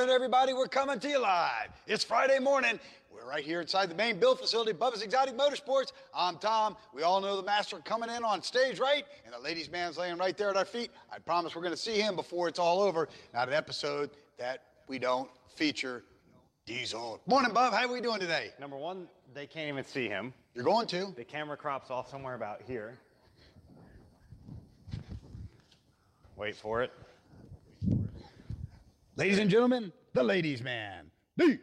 Everybody, we're coming to you live. It's Friday morning. We're right here inside the main build facility, Bubba's Exotic Motorsports. I'm Tom. We all know the master coming in on stage, right? And the ladies' man's laying right there at our feet. I promise we're going to see him before it's all over. Not an episode that we don't feature Diesel. Morning, Bub. How are we doing today? Number one, they can't even see him. You're going to? The camera crops off somewhere about here. Wait for it. Ladies and gentlemen, the ladies' man. D.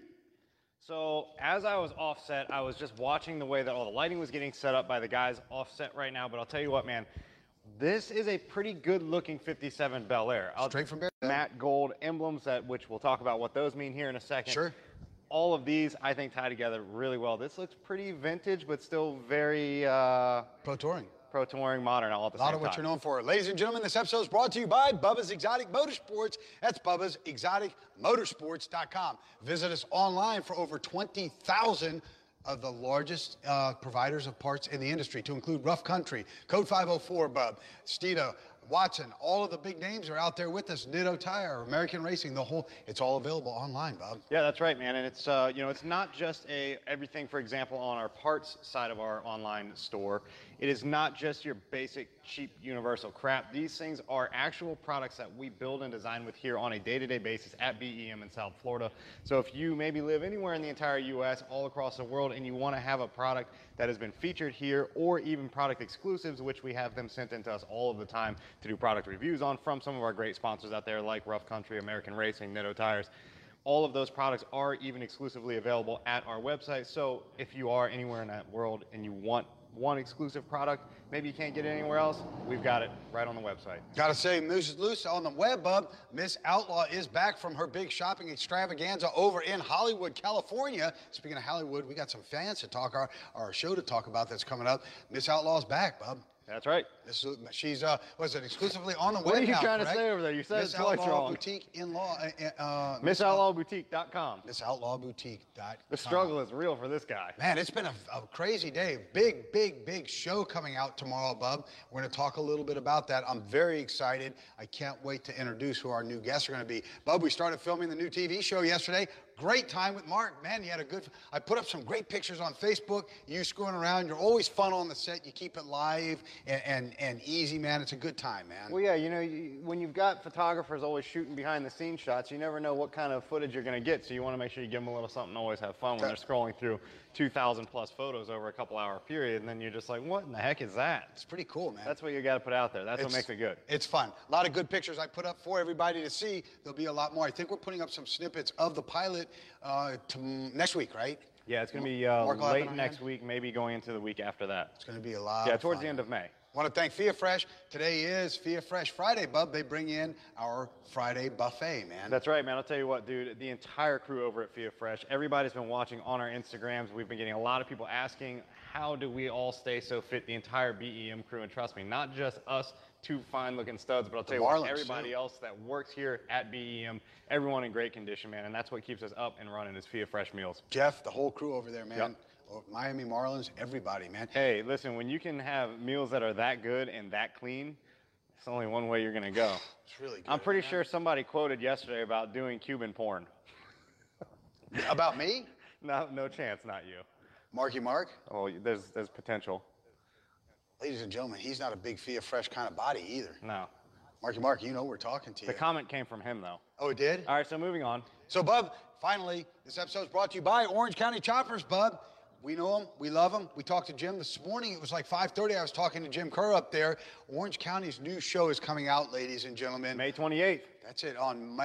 So as I was offset, I was just watching the way that all the lighting was getting set up by the guys offset right now. But I'll tell you what, man, this is a pretty good looking 57 Bel Air. Straight from Bear. Matte gold emblems, which we'll talk about what those mean here in a second. Sure. All of these, I think, tie together really well. This looks pretty vintage, but still very Pro Touring. Pro Touring, modern all at the same time. A lot of what you're known for. Ladies and gentlemen, this episode is brought to you by Bubba's Exotic Motorsports. That's Bubba's Exotic Motorsports.com. Visit us online for over 20,000 of the largest providers of parts in the industry, to include Rough Country, Code 504, Bub, Steeda, Watson. All of the big names are out there with us. Nitto Tire, American Racing, it's all available online, Bob. Yeah, that's right, man. And it's it's not just everything, for example, on our parts side of our online store. It is not just your basic cheap universal crap. These things are actual products that we build and design with here on a day-to-day basis at BEM in South Florida. So if you maybe live anywhere in the entire U.S., all across the world, and you want to have a product that has been featured here, or even product exclusives, which we have them sent into us all of the time to do product reviews on from some of our great sponsors out there like Rough Country, American Racing, Nitto Tires. All of those products are even exclusively available at our website. So if you are anywhere in that world and you want one exclusive product, maybe you can't get it anywhere else, we've got it right on the website. Gotta say, Moose is loose on the web, Bub. Miss Outlaw is back from her big shopping extravaganza over in Hollywood, California. Speaking of Hollywood, we got some fans to talk, our show to talk about that's coming up. Miss Outlaw's back, Bub. That's right. She's was it exclusively on the web? What are you now, trying correct? to say over there? You said Miss it's twice Outlaw wrong. Boutique in Law. MissOutlawBoutique.com. MissOutlawBoutique.com. The struggle is real for this guy. Man, it's been a crazy day. Big show coming out tomorrow, Bub. We're going to talk a little bit about that. I'm very excited. I can't wait to introduce who our new guests are going to be. Bub, we started filming the new TV show yesterday. Great time with Mark. Man, you had I put up some great pictures on Facebook. You screwing around. You're always fun on the set. You keep it live and easy, man. It's a good time, man. Well, yeah, when you've got photographers always shooting behind the scenes shots, you never know what kind of footage you're going to get. So you want to make sure you give them a little something to always have fun when they're scrolling through 2,000 plus photos over a couple hour period. And then you're just like, what in the heck is that? It's pretty cool, man. That's what you got to put out there. That's what makes it good. It's fun. A lot of good pictures I put up for everybody to see. There'll be a lot more. I think we're putting up some snippets of the pilot next week, right? Yeah, it's going to be late next week, maybe going into the week after that. It's going to be a lot. Yeah, towards the end of May. I want to thank Fia Fresh. Today is Fia Fresh Friday, Bub. They bring in our Friday buffet, man. That's right, man. I'll tell you what, dude. The entire crew over at Fia Fresh, everybody's been watching on our Instagrams. We've been getting a lot of people asking, how do we all stay so fit, the entire BEM crew? And trust me, not just us two fine-looking studs, but I'll tell you what, everybody else that works here at BEM, everyone in great condition, man. And that's what keeps us up and running is Fia Fresh meals. Jeff, the whole crew over there, man. Yep. Miami Marlins, everybody, man. Hey, listen, when you can have meals that are that good and that clean, it's only one way you're going to go. It's really good. I'm pretty sure somebody quoted yesterday about doing Cuban porn. About me? No chance, not you. Marky Mark? Oh, there's potential. Ladies and gentlemen, he's not a big Fia Fresh kind of body either. No. Marky Mark, you know we're talking to you. The comment came from him, though. Oh, it did? All right, so moving on. So, Bub, finally, this episode is brought to you by Orange County Choppers, Bub. We know them. We love them. We talked to Jim this morning. It was like 5:30. I was talking to Jim Kerr up there. Orange County's new show is coming out, ladies and gentlemen. May 28th. That's it, on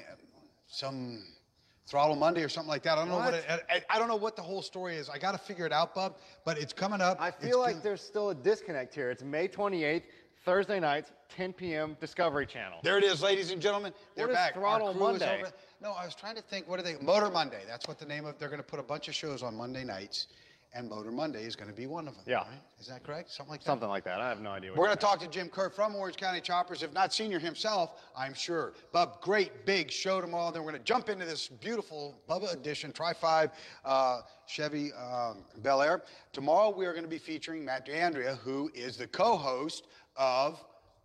some Throttle Monday or something like that. I don't know I don't know what the whole story is. I got to figure it out, Bub, but it's coming up. I feel like there's still a disconnect here. It's May 28th, Thursday nights, 10 p.m. Discovery Channel. There it is, ladies and gentlemen. They're back. Throttle Monday? No, I was trying to think, what are they? Motor Monday. That's what the name of. They're going to put a bunch of shows on Monday nights, and Motor Monday is going to be one of them. Yeah. Right? Is that correct? Something like that? Something like that. I have no idea. We're going to talk to Jim Kerr from Orange County Choppers, if not senior himself, I'm sure. Bub, great big show tomorrow. Then we're going to jump into this beautiful Bubba edition Tri-5 Chevy Bel Air. Tomorrow we are going to be featuring Matt D'Andrea, who is the co-host of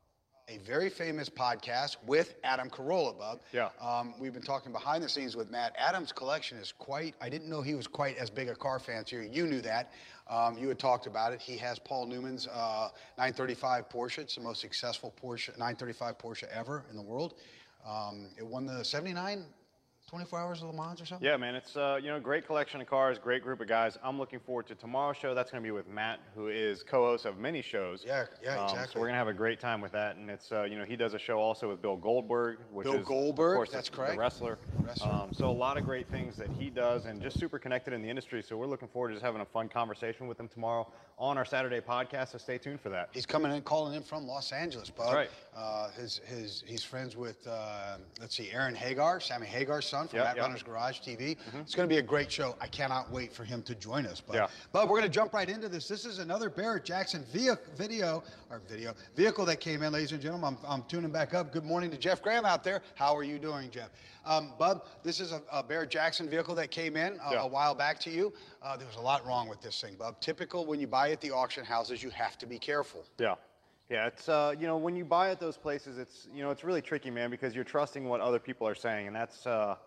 a very famous podcast with Adam Carolla, Bub. Yeah. We've been talking behind the scenes with Matt. Adam's collection is quite, I didn't know he was quite as big a car fancier. You knew that. You had talked about it. He has Paul Newman's 935 Porsche. It's the most successful Porsche, 935 Porsche ever in the world. It won the 79 24 Hours of Le Mans or something? Yeah, man, it's great collection of cars, great group of guys. I'm looking forward to tomorrow's show. That's going to be with Matt, who is co-host of many shows. Yeah, exactly. So we're going to have a great time with that, and it's he does a show also with Bill Goldberg, which Bill is Goldberg, of course that's the correct. wrestler. So a lot of great things that he does, and just super connected in the industry. So we're looking forward to just having a fun conversation with him tomorrow on our Saturday podcast. So stay tuned for that. He's calling in from Los Angeles, Bub. Right. He's friends with Aaron Hagar, Sammy Hagar's son from Matt Runner's Garage TV. It's going to be a great show. I cannot wait for him to join us. But we're going to jump right into this. This is another Barrett-Jackson vehicle that came in, ladies and gentlemen. I'm tuning back up. Good morning to Jeff Graham out there. How are you doing, Jeff? Bub, this is a Barrett-Jackson vehicle that came in a while back to you. There was a lot wrong with this thing, Bub. Typical when you buy at the auction houses, you have to be careful. Yeah, it's when you buy at those places, it's it's really tricky, man, because you're trusting what other people are saying, and that's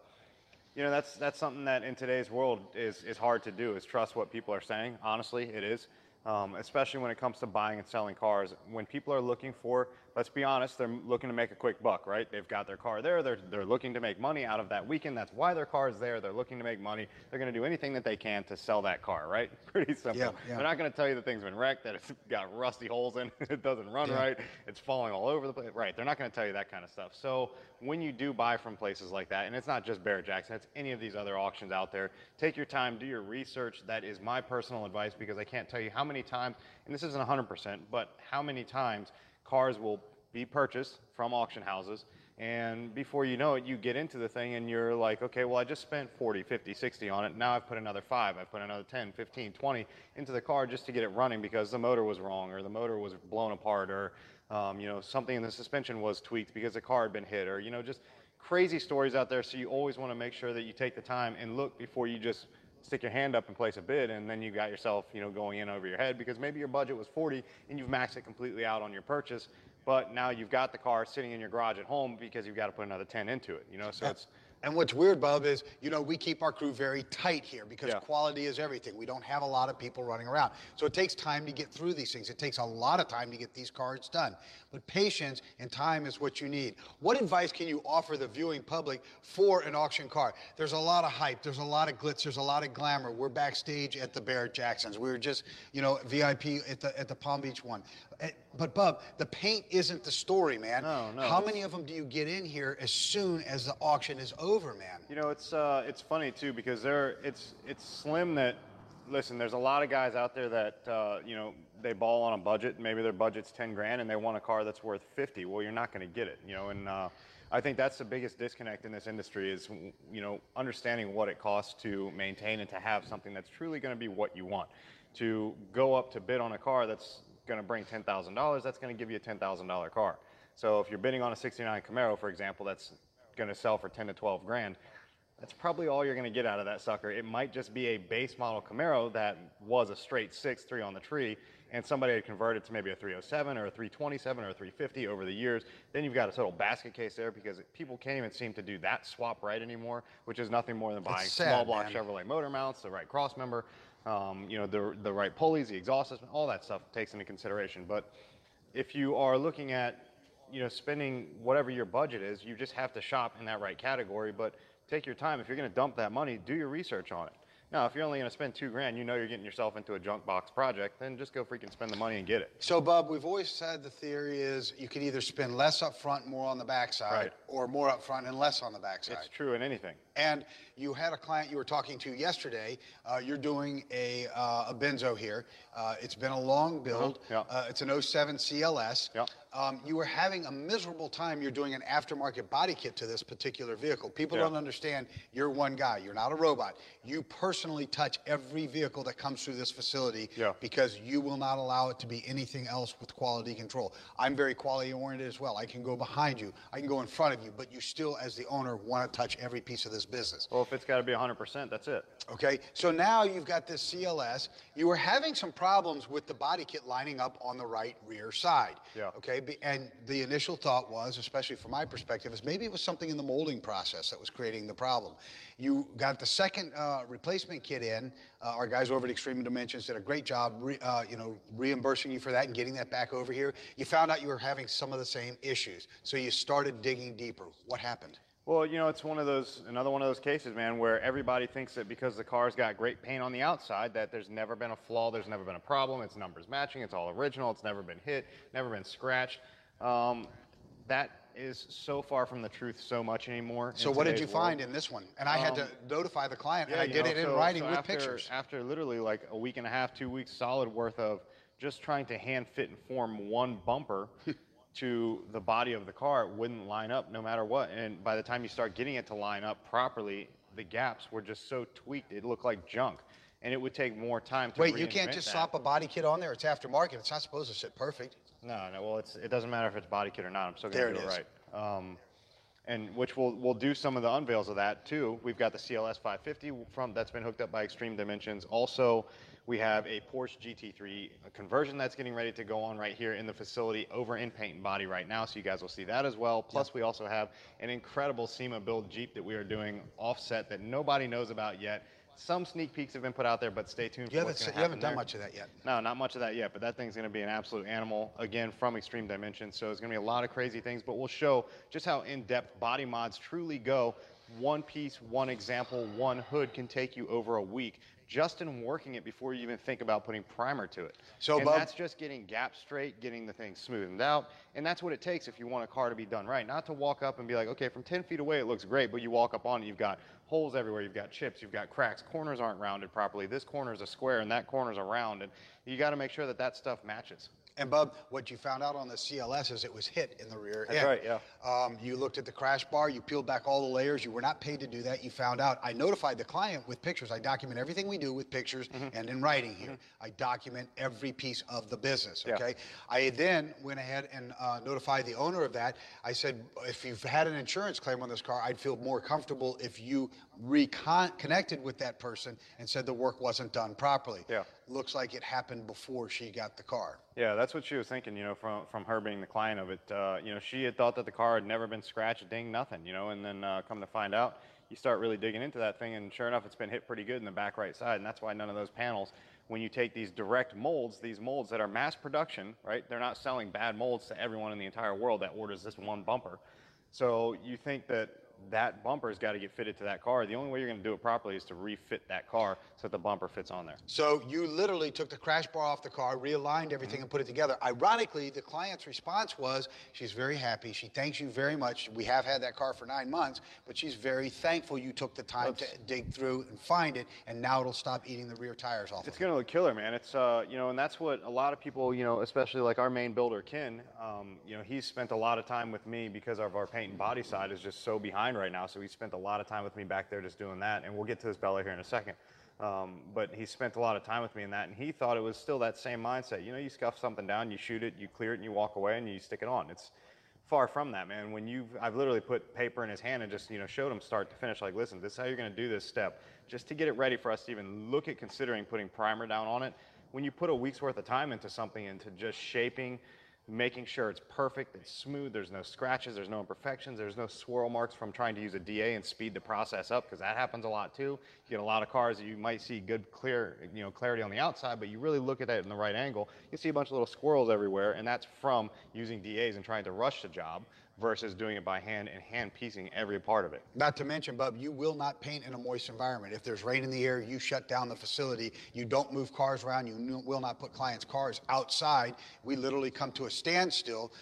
that's something that in today's world is hard to do, is trust what people are saying. Honestly, it is. Especially when it comes to buying and selling cars. When people are looking for, let's be honest, they're looking to make a quick buck, right? They've got their car there. They're looking to make money out of that weekend. That's why their car is there. They're looking to make money. They're going to do anything that they can to sell that car, right? Pretty simple. Yeah. They're not going to tell you the thing's been wrecked, that it's got rusty holes in it, it doesn't run right, it's falling all over the place. Right, they're not going to tell you that kind of stuff. So when you do buy from places like that, and it's not just Barrett-Jackson, it's any of these other auctions out there, take your time, do your research. That is my personal advice, because I can't tell you how many times, and this isn't 100%, but how many times cars will be purchased from auction houses, and before you know it, you get into the thing and you're like, okay, well, I just spent 40, 50, 60 on it. Now I've put another 5, I've put another 10, 15, 20 into the car just to get it running because the motor was wrong, or the motor was blown apart, or something in the suspension was tweaked because the car had been hit, or just crazy stories out there. So you always want to make sure that you take the time and look before you just stick your hand up and place a bid, and then you got yourself going in over your head, because maybe your budget was 40 and you've maxed it completely out on your purchase, but now you've got the car sitting in your garage at home because you've got to put another 10 into it. So it's And what's weird, Bub, is, we keep our crew very tight here because quality is everything. We don't have a lot of people running around. So it takes time to get through these things. It takes a lot of time to get these cars done. But patience and time is what you need. What advice can you offer the viewing public for an auction car? There's a lot of hype. There's a lot of glitz. There's a lot of glamour. We're backstage at the Barrett-Jacksons. We were just, VIP at the Palm Beach one. But, Bub, the paint isn't the story, man. No. How many of them do you get in here as soon as the auction is over, man? It's funny too, because it's slim that, listen, there's a lot of guys out there that they ball on a budget. Maybe their budget's 10 grand and they want a car that's worth 50. Well, you're not going to get it, and I think that's the biggest disconnect in this industry is, understanding what it costs to maintain and to have something that's truly going to be what you want. To go up to bid on a car that's going to bring $10,000, that's going to give you a $10,000 car. So if you're bidding on a 69 Camaro, for example, that's going to sell for 10 to 12 grand, that's probably all you're going to get out of that sucker. It might just be a base model Camaro that was a straight 6.3 on the tree, and somebody had converted to maybe a 307 or a 327 or a 350 over the years. Then you've got a total basket case there, because people can't even seem to do that swap right anymore, which is nothing more than buying small block Chevrolet motor mounts, the right cross member, the right pulleys, the exhaust system, all that stuff takes into consideration. But if you are looking at, spending whatever your budget is, you just have to shop in that right category. But take your time. If you're going to dump that money, do your research on it. Now, if you're only going to spend $2 grand, you're getting yourself into a junk box project, then just go freaking spend the money and get it. So, Bub, we've always said the theory is you can either spend less up front, more on the backside, or more up front and less on the backside. It's true in anything. And you had a client you were talking to yesterday. You're doing a Benzo here. It's been a long build. It's an 07 CLS. You were having a miserable time. You're doing an aftermarket body kit to this particular vehicle. People don't understand you're one guy. You're not a robot. You personally touch every vehicle that comes through this facility because you will not allow it to be anything else with quality control. I'm very quality oriented as well. I can go behind you. I can go in front of you, but you still, as the owner, want to touch every piece of this business. Well, if it's got to be 100%, that's it. Okay, so now you've got this CLS. You were having some problems with the body kit lining up on the right rear side. Okay, Okay, and the initial thought was, especially from my perspective, is maybe it was something in the molding process that was creating the problem. You got the second replacement kit in. Our guys over at Extreme Dimensions did a great job, reimbursing you for that and getting that back over here. You found out you were having some of the same issues, so you started digging deeper. What happened? Well, it's another one of those cases, man, where everybody thinks that because the car's got great paint on the outside, that there's never been a flaw, there's never been a problem, it's numbers matching, it's all original, it's never been hit, never been scratched. That is so far from the truth so much anymore. So what did you find in this one? And I had to notify the client, and I did it in writing with pictures. After literally like a week and a half, 2 weeks solid worth of just trying to hand fit and form one bumper to the body of the car, it wouldn't line up no matter what. And by the time you start getting it to line up properly, the gaps were just so tweaked, it looked like junk. And it would take more time to Wait, you can't just slap a body kit on there? It's aftermarket. It's not supposed to sit perfect. No, well, it doesn't matter if it's body kit or not. I'm still going to do it right. And which we'll do some of the unveils of that too. We've got the CLS 550 that's been hooked up by Extreme Dimensions. Also, we have a Porsche GT3 conversion that's getting ready to go on right here in the facility over in paint and body right now, so you guys will see that as well. Plus, we also have an incredible SEMA build Jeep that we are doing offset that nobody knows about yet. Some sneak peeks have been put out there, but stay tuned for what's going to happen. You haven't done much of that yet. No, not much of that yet, but that thing's going to be an absolute animal, again, from Extreme Dimensions. So it's going to be a lot of crazy things, but we'll show just how in-depth body mods truly go. One piece, one example, one hood can take you over a week just in working it before you even think about putting primer to it. And that's just getting gaps straight, getting the thing smoothed out, and that's what it takes if you want a car to be done right. Not to walk up and be like, okay, from 10 feet away it looks great, but you walk up on it, you've got holes everywhere, you've got chips, you've got cracks, corners aren't rounded properly, this corner's a square and that corner's a round, and you got to make sure that that stuff matches. And Bub, what you found out on the CLS is it was hit in the rear end. That's right, yeah. You looked at the crash bar, you peeled back all the layers, you were not paid to do that, you found out. I notified the client with pictures. I document everything we do with pictures and in writing here. I document every piece of the business, okay? I then went ahead and notified the owner of that. I said, if you've had an insurance claim on this car, I'd feel more comfortable if you reconnected with that person and said the work wasn't done properly. Yeah. Looks like it happened before she got the car. Yeah, that's what she was thinking, from her being the client of it. She had thought that the car had never been scratched, ding, nothing, and then come to find out, you start really digging into that thing, and sure enough, it's been hit pretty good in the back right side, and that's why none of those panels, when you take these direct molds, these molds that are mass production, right, they're not selling bad molds to everyone in the entire world that orders this one bumper. So you think that bumper's got to get fitted to that car. The only way you're going to do it properly is to refit that car so that the bumper fits on there. So you literally took the crash bar off the car, realigned everything, and put it together. Ironically, the client's response was she's very happy. She thanks you very much. We have had that car for 9 months, but she's very thankful you took the time to dig through and find it, and now it'll stop eating the rear tires off. It's going to look killer, man. It's and that's what a lot of people, especially like our main builder, Ken, he's spent a lot of time with me because of our paint and body side is just so behind right now, so he spent a lot of time with me back there just doing that, and we'll get to this Bella here in a second. But he spent a lot of time with me in that, and he thought it was still that same mindset. You scuff something down, you shoot it, you clear it, and you walk away, and you stick it on. It's far from that, man. I've literally put paper in his hand and just showed him start to finish, like, listen, this is how you're going to do this step, just to get it ready for us to even look at considering putting primer down on it. When you put a week's worth of time into something, into just shaping, making sure it's perfect, it's smooth, there's no scratches, there's no imperfections, there's no swirl marks from trying to use a DA and speed the process up, because that happens a lot too. You get a lot of cars that you might see good, clear, clarity on the outside, but you really look at it in the right angle, you see a bunch of little squirrels everywhere, and that's from using DAs and trying to rush the job versus doing it by hand and hand piecing every part of it. Not to mention, Bub, you will not paint in a moist environment. If there's rain in the air, you shut down the facility. You don't move cars around. You will not put clients' cars outside. We literally come to a standstill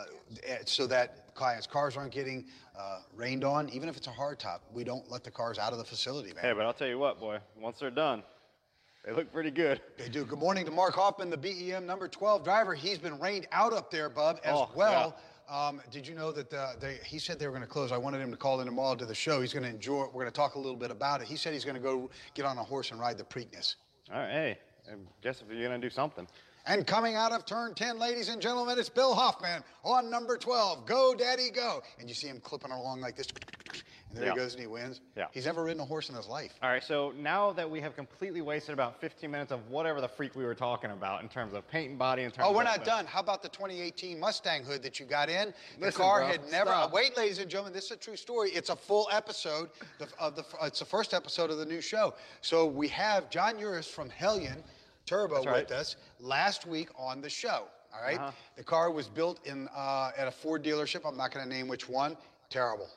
so that clients' cars aren't getting rained on. Even if it's a hard top, we don't let the cars out of the facility, man. Hey, but I'll tell you what, boy, once they're done, they look pretty good. They do. Good morning to Mark Hoffman, the BEM number 12 driver. He's been rained out up there, Bub, as well. Yeah. Did you know that he said they were going to close? I wanted him to call in tomorrow to the show. He's going to enjoy it. We're going to talk a little bit about it. He said he's going to go get on a horse and ride the Preakness. All right, hey, I guess if you're going to do something. And coming out of turn 10, ladies and gentlemen, it's Bill Hoffman on number 12. Go, Daddy, go. And you see him clipping along like this. and there he goes and he wins. Yeah. He's never ridden a horse in his life. All right, so now that we have completely wasted about 15 minutes of whatever the freak we were talking about in terms of paint and body, in terms Oh, we're of not done. How about the 2018 Mustang hood that you got in? The Listen, car bro, had never. stop. Wait, ladies and gentlemen, this is a true story. It's a full episode it's the first episode of the new show. So we have John Uris from Hellion Turbo with us last week on the show. All right. The car was built in at a Ford dealership. I'm not going to name which one. Terrible.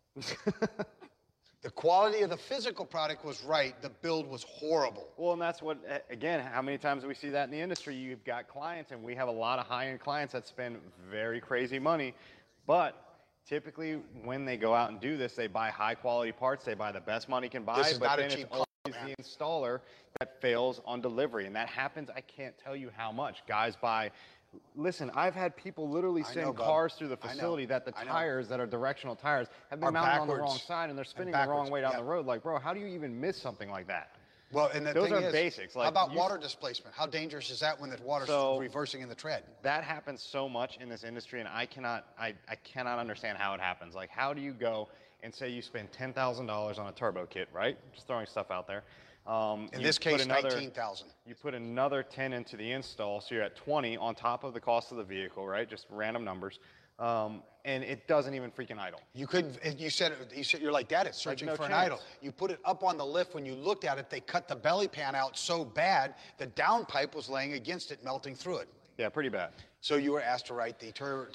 The quality of the physical product was right. The build was horrible. Well, and that's what, again, how many times do we see that in the industry? You've got clients, and we have a lot of high-end clients that spend very crazy money, but typically when they go out and do this, they buy high-quality parts, they buy the best money can buy, This is but not a then cheap it's car, always man. the installer that fails on delivery, and that happens, I can't tell you how much. Guys buy. Listen, I've had people literally send cars through the facility that the tires that are directional tires have been mounted on the wrong side and they're spinning the wrong way down the road. Like, bro, how do you even miss something like that? Well, and those are basics. Like, how about water displacement? How dangerous is that when the water's reversing in the tread? That happens so much in this industry, and I cannot understand how it happens. Like, how do you go and say you spend $10,000 on a turbo kit, right? Just throwing stuff out there. In this case, $19,000. You put another 10 into the install, so you're at 20 on top of the cost of the vehicle, right? Just random numbers. And it doesn't even freaking idle. You couldn't. You said you're like, Dad, it's searching for an idle. You put it up on the lift. When you looked at it, they cut the belly pan out so bad the downpipe was laying against it, melting through it. Yeah, pretty bad. So you were asked to write the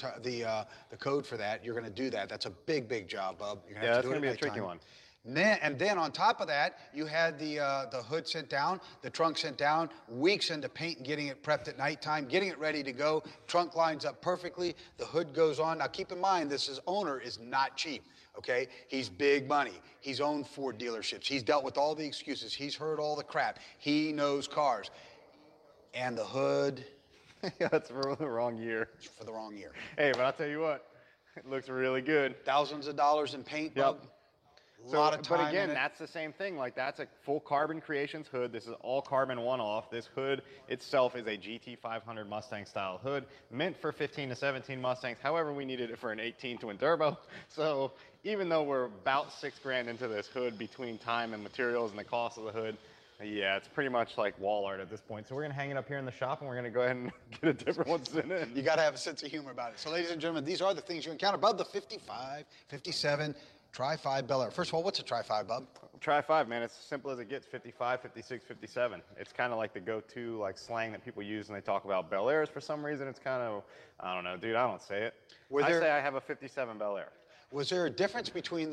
code for that. You're going to do that. That's a big job, bub. You're Yeah, that's going to be a tricky one. And then on top of that, you had the hood sent down, the trunk sent down, weeks into paint and getting it prepped at nighttime, getting it ready to go. Trunk lines up perfectly. The hood goes on. Now keep in mind, owner is not cheap. Okay, he's big money. He's owned Ford dealerships. He's dealt with all the excuses. He's heard all the crap. He knows cars. And the hood. Yeah, that's for the wrong year. For the wrong year. Hey, but I'll tell you what, it looks really good. Thousands of dollars in paint, bub. A lot of time. But again, that's the same thing. Like, that's a full Carbon Creations hood. This is all carbon one-off. This hood itself is a GT500 Mustang style hood, meant for 15 to 17 Mustangs. However, we needed it for an 18 twin turbo. So even though we're about $6,000 into this hood between time and materials and the cost of the hood, yeah, it's pretty much like wall art at this point. So we're going to hang it up here in the shop, and we're going to go ahead and get a different one sent in. You got to have a sense of humor about it. So, ladies and gentlemen, these are the things you encounter above the 55, 57, Tri-5 Bel Air. First of all, what's a Tri-5, bub? Tri-5, man, it's as simple as it gets, 55, 56, 57. It's kind of like the go-to slang that people use when they talk about Bel Airs. For some reason, it's kind of, I don't know, dude, I don't say it. I say I have a 57 Bel Air. Was there a difference between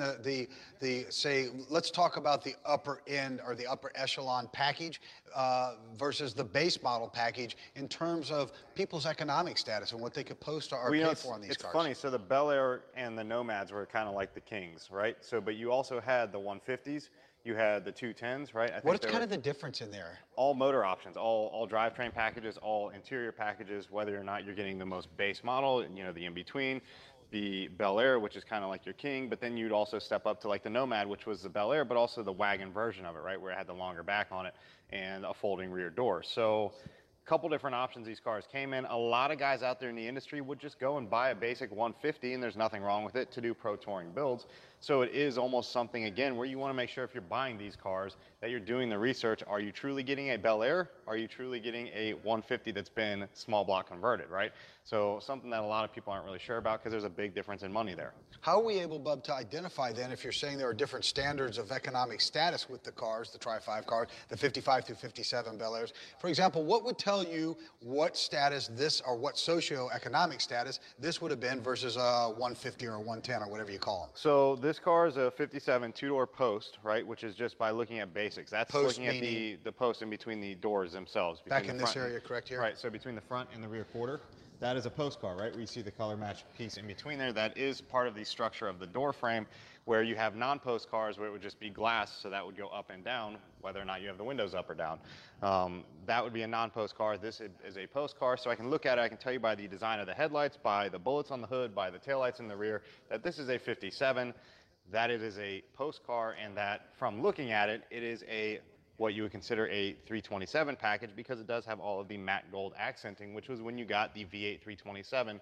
say, let's talk about the upper end or the upper echelon package versus the base model package in terms of people's economic status and what they could post or pay for on these cars? It's funny. So the Bel Air and the Nomads were kind of like the kings, right? So, but you also had the 150s. You had the 210s, right? What's kind of the difference in there? All motor options, all drivetrain packages, all interior packages, whether or not you're getting the most base model, the in-between. The Bel Air, which is kind of like your king, but then you'd also step up to like the Nomad, which was the Bel Air, but also the wagon version of it, right, where it had the longer back on it and a folding rear door. So a couple different options these cars came in. A lot of guys out there in the industry would just go and buy a basic 150, and there's nothing wrong with it, to do pro touring builds. So it is almost something, again, where you want to make sure if you're buying these cars that you're doing the research. Are you truly getting a Bel Air? Are you truly getting a 150 that's been small block converted, right? So something that a lot of people aren't really sure about because there's a big difference in money there. How are we able, bub, to identify then if you're saying there are different standards of economic status with the cars, the Tri-5 cars, the 55 through 57 Bel Airs? For example, what would tell you what status this or what socioeconomic status this would have been versus a 150 or a 110 or whatever you call them? So this car is a 57 two-door post, right, which is just by looking at basics. That's Post looking at the post in between the doors themselves. Back in this area, correct here? Right, so between the front and the rear quarter. That is a post car, right, where you see the color match piece in between there. That is part of the structure of the door frame, where you have non-post cars where it would just be glass, so that would go up and down, whether or not you have the windows up or down. That would be a non-post car. This is a post car, so I can look at it. I can tell you by the design of the headlights, by the bullets on the hood, by the taillights in the rear, that this is a 57, that it is a post car, and that from looking at it, it is what you would consider a 327 package, because it does have all of the matte gold accenting, which was when you got the V8 327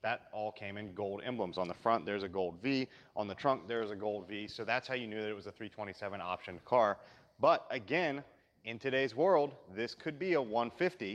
that all came in gold emblems. On the front, there's a gold V. On the trunk, there's a gold V. So that's how you knew that it was a 327 optioned car. But again, in today's world, this could be a 150,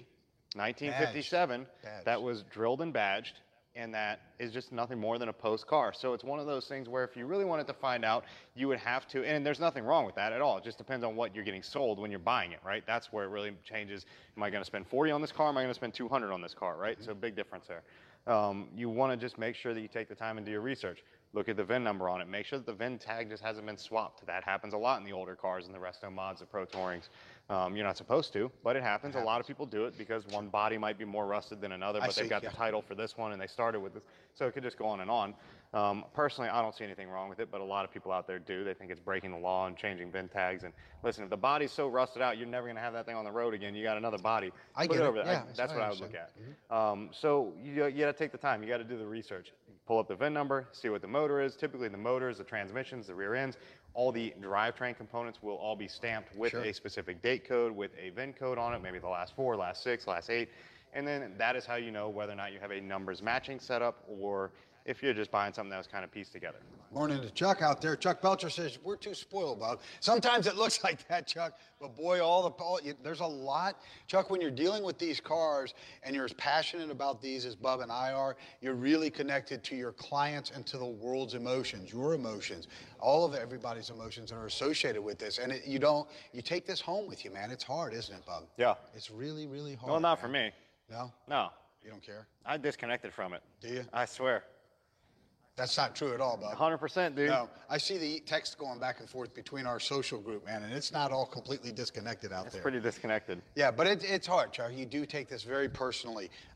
1957, Badged. that was drilled and badged, and that is just nothing more than a post car. So it's one of those things where if you really wanted to find out, you would have to, and there's nothing wrong with that at all. It just depends on what you're getting sold when you're buying it, right? That's where it really changes. Am I going to spend 40 on this car? Am I going to spend 200 on this car, right? So big difference there. You want to just make sure that you take the time and do your research. Look at the VIN number on it. Make sure that the VIN tag just hasn't been swapped. That happens a lot in the older cars and the Resto Mods, the Pro Tourings. You're not supposed to, but it happens. A lot of people do it because one body might be more rusted than another, but they've got the title for this one and they started with this. So it could just go on and on. Personally, I don't see anything wrong with it, but a lot of people out there do. They think it's breaking the law and changing VIN tags. And listen, if the body's so rusted out, you're never going to have that thing on the road again. You got another body. I Put get it it. over there. Yeah, That's what I would understand. look at. So you got to take the time. You got to do the research. Pull up the VIN number, see what the motor is. Typically the motors, the transmissions, the rear ends, all the drivetrain components will all be stamped with a specific date code, with a VIN code on it, maybe the last 4, last 6, last 8. And then that is how you know whether or not you have a numbers matching setup or if you're just buying something that was kind of pieced together. Morning to Chuck out there. Chuck Belcher says, we're too spoiled, Bob. Sometimes it looks like that, Chuck, but boy, there's a lot. Chuck, when you're dealing with these cars and you're as passionate about these as Bub and I are, you're really connected to your clients and to the world's emotions, your emotions, all of everybody's emotions that are associated with this. And you take this home with you, man. It's hard, isn't it, Bub? Yeah. It's really, really hard. Well, not for me. No? No. You don't care? I disconnected from it. Do you? I swear. That's not true at all, Bob. 100%, dude. No, I see the text going back and forth between our social group, man, and it's not all completely disconnected out there. It's pretty disconnected. Yeah, but it's hard, Chuck. You do take this very personally.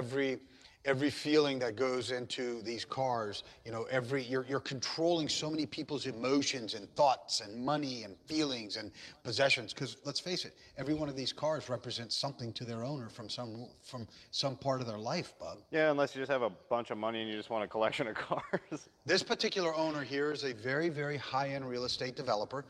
Every feeling that goes into these cars, you're controlling so many people's emotions and thoughts and money and feelings and possessions. Because let's face it, every one of these cars represents something to their owner from some part of their life, Bub. Yeah, unless you just have a bunch of money and you just want a collection of cars. This particular owner here is a very, very high-end real estate developer.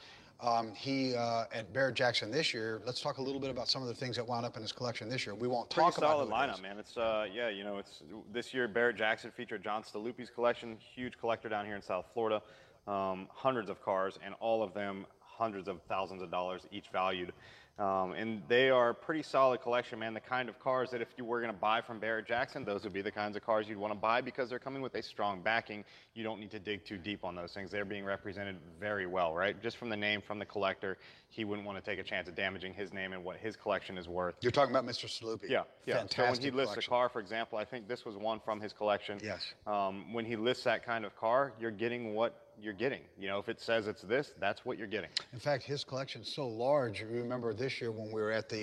He at Barrett-Jackson this year. Let's talk a little bit about some of the things that wound up in his collection this year. We won't talk about solid lineup, man. It's it's this year Barrett-Jackson featured John Staluppi's collection, huge collector down here in South Florida, hundreds of cars, and all of them hundreds of thousands of dollars each valued. And they are a pretty solid collection, man. The kind of cars that if you were going to buy from Barrett-Jackson, those would be the kinds of cars you'd want to buy because they're coming with a strong backing. You don't need to dig too deep on those things. They're being represented very well, right? Just from the name, from the collector, he wouldn't want to take a chance of damaging his name and what his collection is worth. You're talking about Mr. Staluppi. Yeah. Fantastic So when he lists collection. a car, for example, I think this was one from his collection. Yes. When he lists that kind of car, you're getting what you're getting. If it says it's this, that's what you're getting. In fact, his collection's so large. You remember this year when we were at the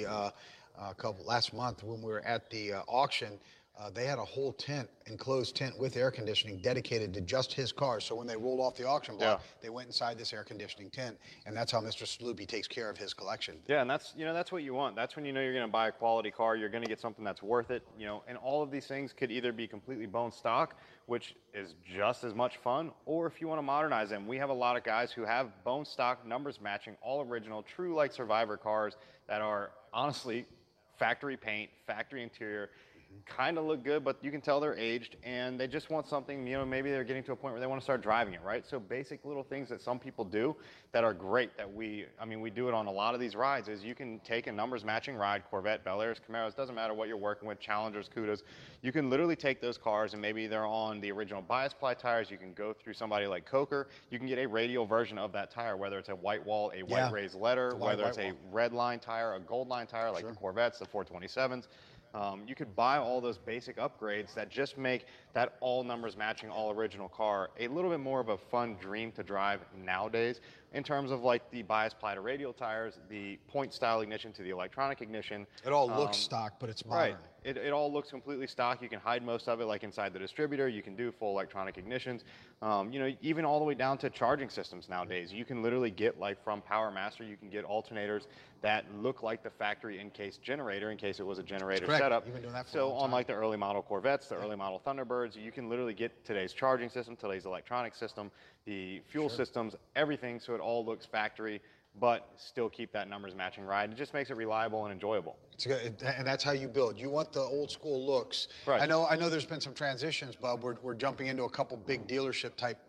last month when we were at the auction, they had a whole enclosed tent with air conditioning dedicated to just his cars. So when they rolled off the auction block, they went inside this air conditioning tent, and that's how Mr. Staluppi takes care of his collection. Yeah, and that's what you want. That's when you know you're going to buy a quality car. You're going to get something that's worth it. And all of these things could either be completely bone stock, which is just as much fun, or if you want to modernize them. We have a lot of guys who have bone stock, numbers matching, all original, true like Survivor cars that are honestly factory paint, factory interior, kind of look good, but you can tell they're aged, and they just want something, maybe they're getting to a point where they want to start driving it, right? So basic little things that some people do that are great that we do it on a lot of these rides is you can take a numbers matching ride, Corvette, Bel Airs, Camaros, doesn't matter what you're working with, Challengers, Cudas. You can literally take those cars and maybe they're on the original bias ply tires. You can go through somebody like Coker. You can get a radial version of that tire, whether it's a white wall, a white raised letter, whether it's a red line tire, a gold line tire like the Corvettes, the 427s. You could buy all those basic upgrades that just make that all numbers matching, all original car a little bit more of a fun dream to drive nowadays in terms of like the bias ply to radial tires, the point style ignition to the electronic ignition. It all looks stock, but it's modern. Right. It all looks completely stock. You can hide most of it like inside the distributor. You can do full electronic ignitions. Even all the way down to charging systems nowadays. You can literally get, like from PowerMaster, you can get alternators that look like the factory in-case generator in case it was a generator setup. You've been doing that for a so long time. on like the early model Corvettes, the early model Thunderbirds, you can literally get today's charging system, today's electronic system, the fuel systems, everything, so it all looks factory. but still keep that numbers matching ride. It just makes it reliable and enjoyable. It's good, and that's how you build. You want the old school looks. Right. I know. There's been some transitions, Bub. We're jumping into a couple big dealership type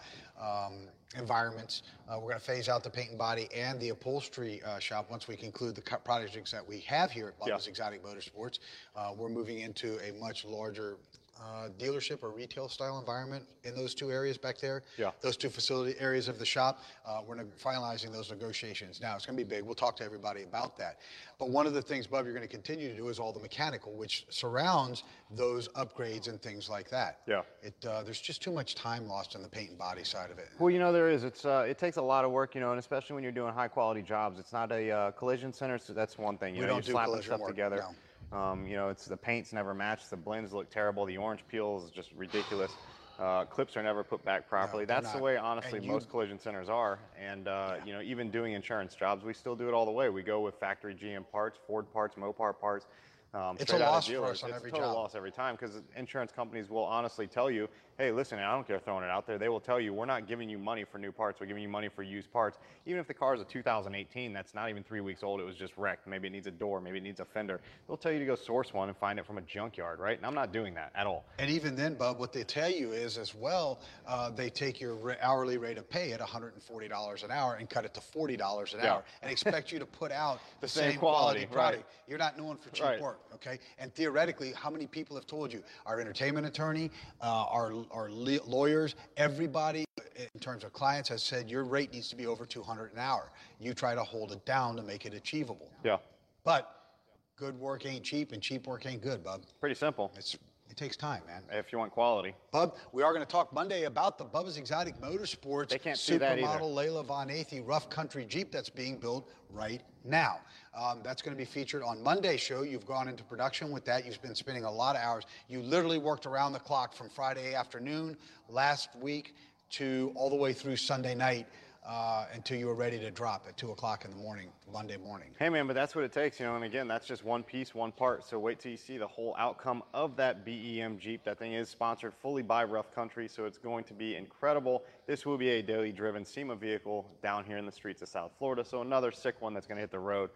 environments. We're going to phase out the paint and body and the upholstery shop once we conclude the projects that we have here at Bubba's Exotic Motorsports. We're moving into a much larger dealership or retail style environment in those two areas back there. Yeah. Those two facility areas of the shop. We're finalizing those negotiations now. It's going to be big. We'll talk to everybody about that. But one of the things, Bub, you're going to continue to do is all the mechanical, which surrounds those upgrades and things like that. Yeah. There's just too much time lost on the paint and body side of it. Well, there is. It takes a lot of work, and especially when you're doing high quality jobs. It's not a collision center, so that's one thing. We don't You're do slapping collision stuff work, together. no. It's the paints never match. The blends look terrible. The orange peel is just ridiculous. Clips are never put back properly. No, they're That's the not. way, honestly, And most collision centers are. And, even doing insurance jobs, we still do it all the way. We go with factory GM parts, Ford parts, Mopar parts. It's straight a out of loss for dealers. us on every It's a total job. loss every time because insurance companies will honestly tell you, hey, listen, I don't care throwing it out there. They will tell you, we're not giving you money for new parts. We're giving you money for used parts. Even if the car is a 2018, that's not even 3 weeks old. It was just wrecked. Maybe it needs a door. Maybe it needs a fender. They'll tell you to go source one and find it from a junkyard, right? And I'm not doing that at all. And even then, Bub, what they tell you is as well, they take your hourly rate of pay at $140 an hour and cut it to $40 an hour and expect you to put out the same quality product. Right. You're not known for cheap Right. work, okay? And theoretically, how many people have told you, our entertainment attorney, our lawyers, everybody in terms of clients has said your rate needs to be over $200 an hour. You try to hold it down to make it achievable. Yeah. But good work ain't cheap and cheap work ain't good, Bub. Pretty simple It takes time, man. if you want quality. Bub, we are going to talk Monday about the Bubba's Exotic Motorsports They can't see that either. Supermodel Layla Von Athey rough country Jeep that's being built right now. That's going to be featured on Monday's show. You've gone into production with that. You've been spending a lot of hours. You literally worked around the clock from Friday afternoon last week to all the way through Sunday night until you were ready to drop at 2 o'clock in the morning, Monday morning. Hey, man, but that's what it takes, and again, that's just one piece, one part. So wait till you see the whole outcome of that BEM Jeep. That thing is sponsored fully by Rough Country, so it's going to be incredible. This will be a daily driven SEMA vehicle down here in the streets of South Florida, so another sick one that's going to hit the road.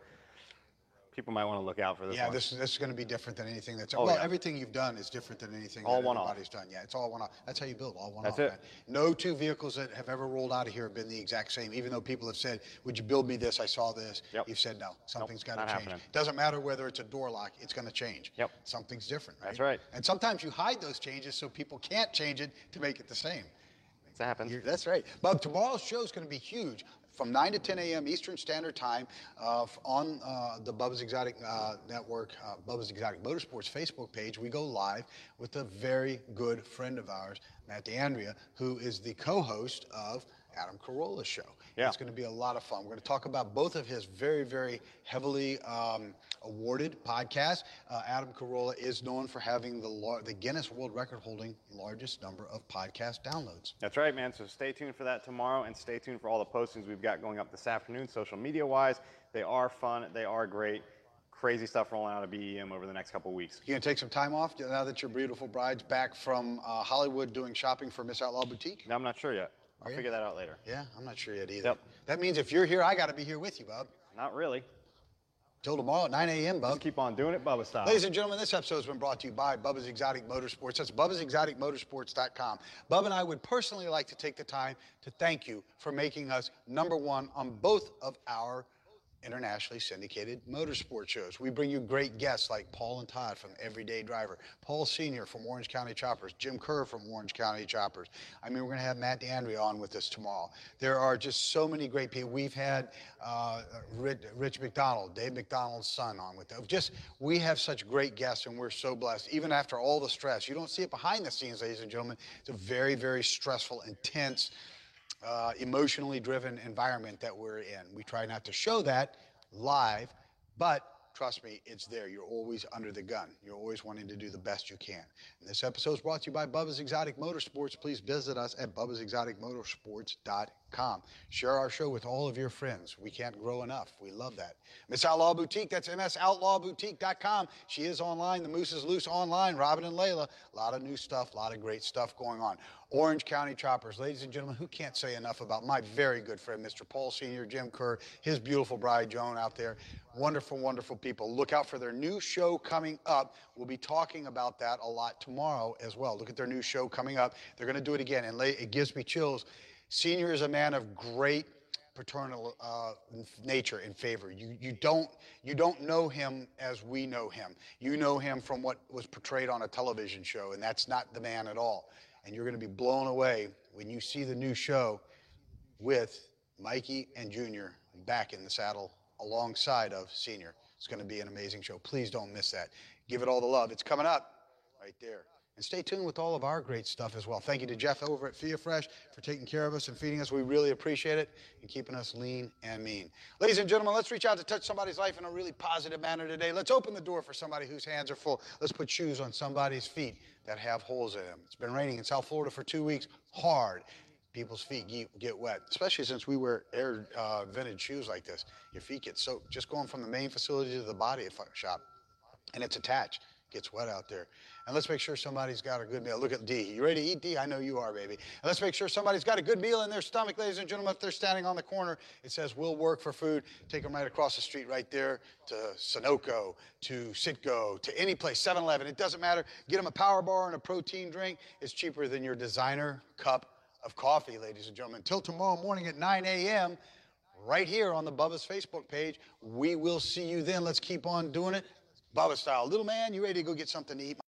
People might want to look out for this one. Yeah, this is going to be different than anything that's... Oh, well, yeah. everything you've done is different than anything All that one-off. anybody's done. Yeah, it's all one-off. That's how you build, all one-off. That's it. Man. No two vehicles that have ever rolled out of here have been the exact same, even though people have said, would you build me this? I saw this. Yep. You've said no. Something's got not to change. happening. Doesn't matter whether it's a door lock, it's going to change. Yep. Something's different, right? That's right. And sometimes you hide those changes so people can't change it to make it the same. That happens. That's right. But tomorrow's show is going to be huge. From 9 to 10 a.m. Eastern Standard Time on the Bubba's Exotic Network, Bubba's Exotic Motorsports Facebook page, we go live with a very good friend of ours, Matt D'Andrea, who is the co-host of Adam Carolla's show. Yeah. It's going to be a lot of fun. We're going to talk about both of his very, very heavily awarded podcasts. Adam Carolla is known for having the Guinness World Record holding largest number of podcast downloads. That's right, man. So stay tuned for that tomorrow, and stay tuned for all the postings we've got going up this afternoon, social media-wise. They are fun. They are great. Crazy stuff rolling out of BEM over the next couple of weeks. You going to take some time off now that your beautiful bride's back from Hollywood doing shopping for Miss Outlaw Boutique? No, I'm not sure yet. I'll you? figure that out later. Yeah, I'm not sure yet either. Yep. That means if you're here, I got to be here with you, Bub. Not really. Till tomorrow at 9 a.m., Bub. Just keep on doing it, Bubba style. Ladies and gentlemen, this episode has been brought to you by Bubba's Exotic Motorsports. That's Bubba'sExoticMotorsports.com. Bub and I would personally like to take the time to thank you for making us #1 on both of our internationally syndicated motorsport shows. We bring you great guests like Paul and Todd from Everyday Driver, Paul Sr. from Orange County Choppers, Jim Kerr from Orange County Choppers. I mean, we're going to have Matt D'Andrea on with us tomorrow. There are just so many great people. We've had Rich McDonald, Dave McDonald's son on with us. We have such great guests, and we're so blessed. Even after all the stress, you don't see it behind the scenes, ladies and gentlemen. It's a very, very stressful, intense, emotionally driven environment that we're in. We try not to show that live, but trust me, it's there. You're always under the gun. You're always wanting to do the best you can. And this episode is brought to you by Bubba's Exotic Motorsports. Please visit us at Bubba'sExoticMotorsports.com. Share our show with all of your friends. We can't grow enough. We love that. Miss Outlaw Boutique, that's msoutlawnboutique.com. She is online. The Moose is loose online. Robin and Layla, a lot of new stuff, a lot of great stuff going on. Orange County Choppers. Ladies and gentlemen, who can't say enough about my very good friend, Mr. Paul Sr., Jim Kerr, his beautiful bride, Joan, out there. Wonderful, wonderful people. Look out for their new show coming up. We'll be talking about that a lot tomorrow as well. Look at their new show coming up. They're going to do it again, and it gives me chills. Senior is a man of great paternal nature and favor. You don't know him as we know him. You know him from what was portrayed on a television show, and that's not the man at all. And you're going to be blown away when you see the new show with Mikey and Junior back in the saddle alongside of Senior. It's going to be an amazing show. Please don't miss that. Give it all the love. It's coming up right there. And stay tuned with all of our great stuff as well. Thank you to Jeff over at Fia Fresh for taking care of us and feeding us. We really appreciate it and keeping us lean and mean. Ladies and gentlemen, let's reach out to touch somebody's life in a really positive manner today. Let's open the door for somebody whose hands are full. Let's put shoes on somebody's feet that have holes in them. It's been raining in South Florida for 2 weeks. Hard. People's feet get wet, especially since we wear air vented shoes like this. Your feet get soaked. Just going from the main facility to the body shop, and it's attached. Gets wet out there. And let's make sure somebody's got a good meal. Look at D. You ready to eat, D? I know you are, baby. And let's make sure somebody's got a good meal in their stomach, ladies and gentlemen. If they're standing on the corner, it says, we'll work for food. Take them right across the street right there to Sunoco, to Citgo, to any place, 7-Eleven. It doesn't matter. Get them a power bar and a protein drink. It's cheaper than your designer cup of coffee, ladies and gentlemen. Until tomorrow morning at 9 a.m., right here on the Bubba's Facebook page. We will see you then. Let's keep on doing it Bubba style. Little man, you ready to go get something to eat?